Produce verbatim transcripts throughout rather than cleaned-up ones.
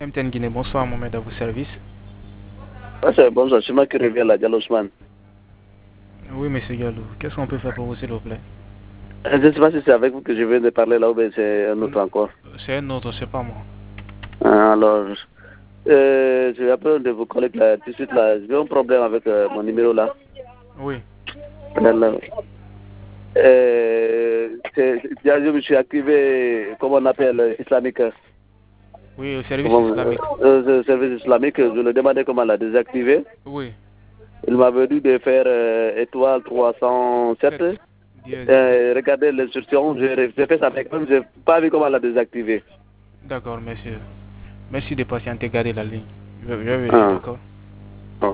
M T N Guinée, bonsoir Mohamed, à vos services. Ah, c'est bonsoir, c'est moi qui reviens là, Diallo Ousmane. Oui, monsieur Gallo, qu'est-ce qu'on peut faire pour vous, s'il vous plaît? Je ne sais pas si c'est avec vous que je viens de parler là ou bien c'est un autre encore. C'est un autre, c'est pas moi. Ah, alors, euh, je vais appeler un de vos collègues là, tout de suite là. J'ai un problème avec euh, mon numéro là. Oui. Là, euh, c'est- je me suis activé, comment on appelle, euh, islamique. Oui, au service Comment, islamique. euh, euh, service islamique, je lui demandais comment la désactiver. Oui. Il m'avait dit de faire euh, étoile trois cent sept. sept. Dièse. Euh, regardez l'instruction, j'ai j'ai fait ça avec lui, je n'ai pas vu comment la désactiver. D'accord, monsieur. Merci de patienter, garder la ligne. Je vais je vais vérifier, Ah. d'accord? Ah.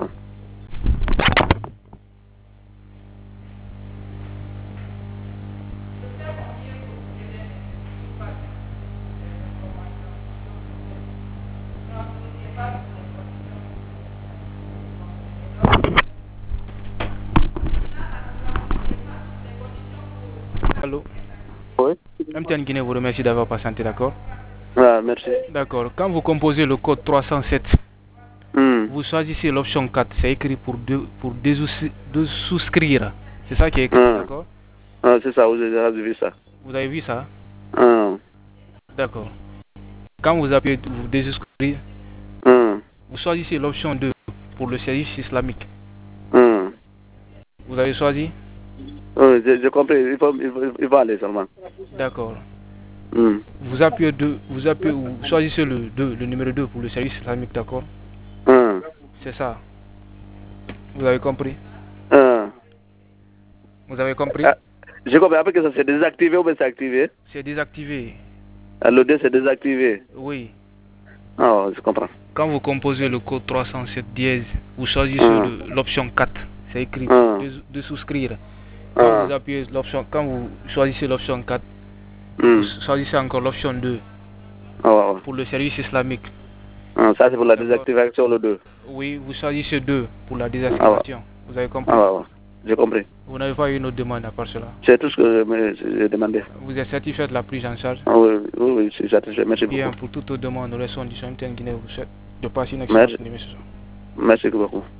Allô? Oui. M T N Guinée vous remercie d'avoir patienté, d'accord? Ah, merci. D'accord. Quand vous composez le code trois cent sept, Hmm. vous choisissez l'option quatre. C'est écrit pour, de, pour désous- désouscrire. C'est ça qui est écrit, Ah. d'accord? Ah, c'est ça, vous avez vu ça. Vous avez vu ça? Ah. D'accord. Quand vous appuyez pour désouscrire, Ah. vous choisissez l'option deux pour le service islamique. Ah. Vous avez choisi? Oui, j'ai compris, il faut, il, faut, il faut aller seulement. D'accord. Hmm. Vous appuyez deux, vous appuyez ou vous choisissez le deux, le numéro deux pour le service islamique, d'accord? Ah. C'est ça. Vous avez compris? Ah. Vous avez compris? Ah. J'ai compris, après que ça s'est désactivé ou bien c'est activé? C'est désactivé. Ah, le deux c'est désactivé. Oui. Ah, je comprends. Quand vous composez le code trois cent sept dièse, vous choisissez Ah. l'option quatre. C'est écrit Ah. de, de souscrire. Quand Ah. vous appuyez l'option, quand vous choisissez l'option quatre, Hmm. vous choisissez encore l'option deux Ah. pour le service islamique. Ah, ça c'est pour la D'accord. désactivation, le deux. Oui, vous choisissez deux pour la Ah, désactivation. Vous avez compris? ah, j'ai compris. Vous n'avez pas eu une autre demande à part cela? C'est tout ce que je me- j'ai demandé. Vous êtes satisfait de la prise en charge? Ah, oui, oui, oui, je suis satisfait. Merci Bien, beaucoup. pour toute autre demande, nous laissons du M T N Guinée vous souhaite de passer une excellente Merci. nuit, monsieur. Merci beaucoup.